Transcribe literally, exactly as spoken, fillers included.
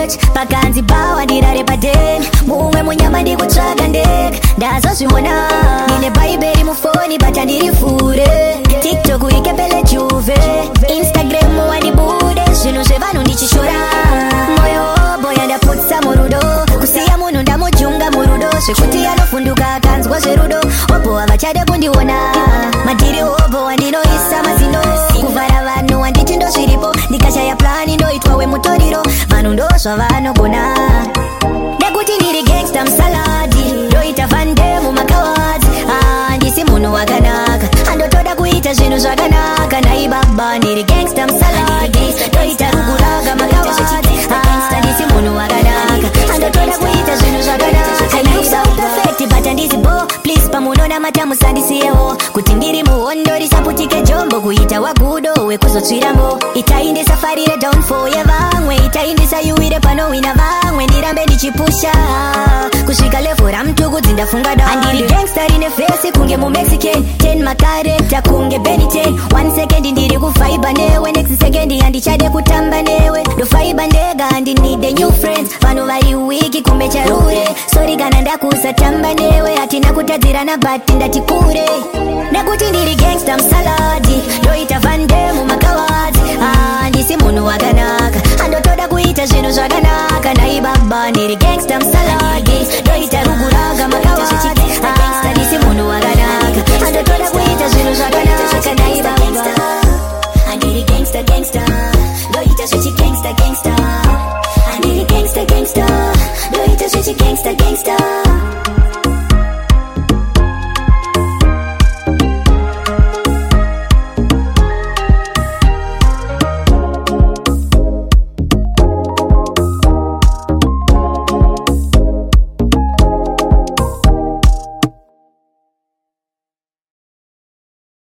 stage pakanzi bawa ndirare padeni mumwe munyama ndikutsvaga ndega ndazozviona nine bhaibheri mufoni bata ndirifure tiktok ikepele juve instagram wandibude zvinhu zvevanhu ndichishora moyo boya ndaputsa murudo kusiya munhu ndamujunga murudo zvekuti anofunduka akanzwa zverudo obo havachade kundiona madhiri obo wandinoisa mazino kuvhara vanhu wanditi ndozviripo ndikashaya plani ndoitwa wemutoriro vanhu ndozvavanogona nekuti ndiri gangsta musaladi ndoita vande mumakawadzi handisi munhu wakanaka andotoda kuita zvinhu zvakanaka naibaba ndiri gangsta musaladi ndoita ruguraga makawadzi handisi munhu wakanaka andotoda kuita zvinhu zvakanaka perfect but handisi bo please pamunona mata musandisiyewo kuti ndiri muhondo risaputike jombo kuita wagudo wekuzotsvirambo itainde safari redownfall yevamwe itainde sayuwire panowina vamwe ndirambe ndichipusha kusvika level ramtukudzi ndafunga da handiri gangsta rine fesi kunge mumexican ten makarekta kunge beniten one second ndiri kufaiba newe next second handichade kutamba newe ndofaiba ndega handinide new friends vanhu vari wiki kumbe charure sori kana ndakusatamba newe hatina kutadzirana but ndati kure nekuti ndiri gangsta musaladi ndoita vande mumakawadzi handisi munhu wakanaka andotoda kuita zvinhu zvakanaka naibaba ndiri gangsta musaladi ndoita ruguraga makawadzi